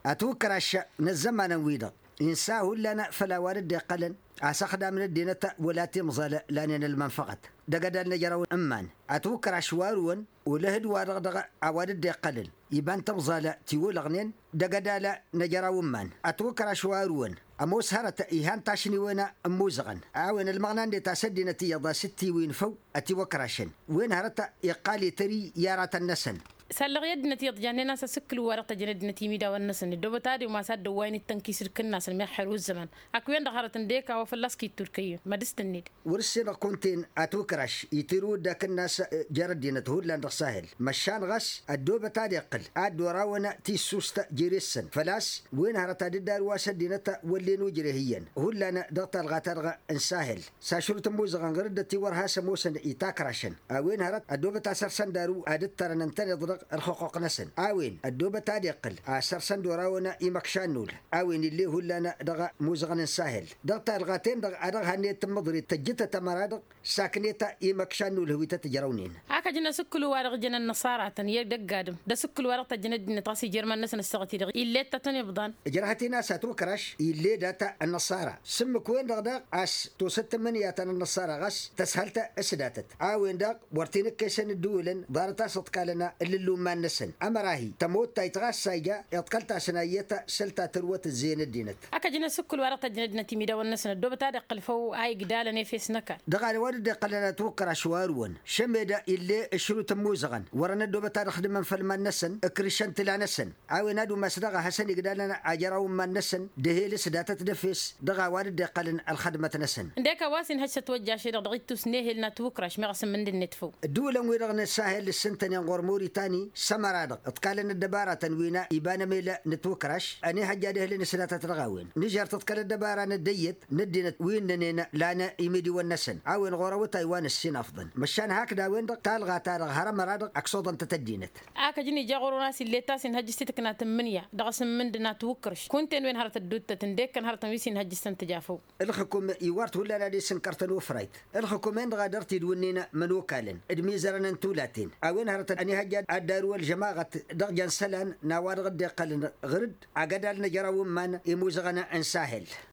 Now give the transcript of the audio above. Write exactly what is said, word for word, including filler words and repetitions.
أتوكرش نزمان ويدا إنساه لنا فلا وارد قلن أسخدا من الدينة ولا تمزل لان المنفقة دقدال نجرون أمان أتوكر عشوارون ولهد وارغدغ أوارد قلن يبان تمزل تيول غنين دقدال نجرون مان أتوكر عشوارون أموس هرت إيهان تاشني وين موزغن أوين المغنان دي تاسدي نتي يضا ستي وين فو أتوكرشن وين هرت يقالي تري يارات النسن سالغ يد نتي جاننا سسكل ورقة جند نتي ميدا والنسن الدوبة تادي وما ساد دوين التنكيسر كنا سلمي حلو الزمن أكوين دخلت نديكا وفلاسكي التركية ما دستنيد ورسينا كنتين أتوكرش يترود داك الناس جردين تهود لان ساهل مشان غش الدوبة تادي قل أدو راونا تيسوست جيريسن فلاس وين هرتا دار واسدينتا واللي نوجريهيا هو لنا دغتا الغاترغ انساهل ساشرت موزغان غردتي ورها سموسن يتاكرشن أوين هرت الدوبة تاسرسن دارو أدتر ننتني الحقوق نسن أوين الدوبة تادي قل أسرسن دوراونا إمكشانول أوين اللي هو لنا دغ موزغن ساهل دغتا الغاتين دغ أدغ هنيت مضري تجتا تمرادغ ساكنيتا إمكشانول هو تتجرونين هكا جنا سكلوا ورق جنا النصارى تنير دقادم ده سكلوا ورق جنا دين تاسي جرمان نسن السغتي دغ إلي تتني بضان جرهتي ناس توكرش إلي داتا النصارى سمك وين دغ دغ أس تو ست منيات النصارى غس تسهلتا اسداتت أوين دغ ورتينك كيسن الدولن دارتا صدقالنا اللي ما نسن أمراهي تموت تيتغاس سايجا يتقلتا سنايتا سلتا تروت الزين الدينت أكجنا سكل ورقة جندنا تيميدا والنسن الدوبة تادق الفو هاي قدالة نفس نكا دغال ورد قلنا توقر شوارون شميدا اللي الشروط موزغن ورنا الدوبة تادخد من فلما نسن اكريشان تلا نسن عاوي نادو مسدغا حسن قدالنا عجراو من نسن دهيل سداتة دفس دغا ورد قلن الخدمة نسن ديكا واسن هش توجع شي دغيتو سنيهل نتوكرش مغسم من النتفو الدولة ويرغن الساهل السنتن ينغور موريتاني سمرادق اتقال الدبارة تنوينا يبان ميلا نتوكرش أني حجاده لنسلات ترغاوين نجار تتقال الدبارة نديت ندينت وين نينا لانا يميدي والنسن عاوين غورو تايوان السين أفضل مشان هكذا وين دق تالغا تارغ هرم رادق أكسوضا تتدينت آكا جيني جاغورو ناسي اللي تاسين هجستيتك نا تمنيا دغسم من دنا توكرش كنتين وين هرت الدود تنديك كان هرت ميسين هجستن تجافو الحكومة يوارت ولا لا ليسن كارتن وفرايت الحكومة غادرتي دونينا من وكالن ادميزرن انتولاتين عاوين هرت أني هجاد الدار والجماعة دغجان سلان نوار غدي قلن غرد عقدال نجراو من يموزغنا انساهل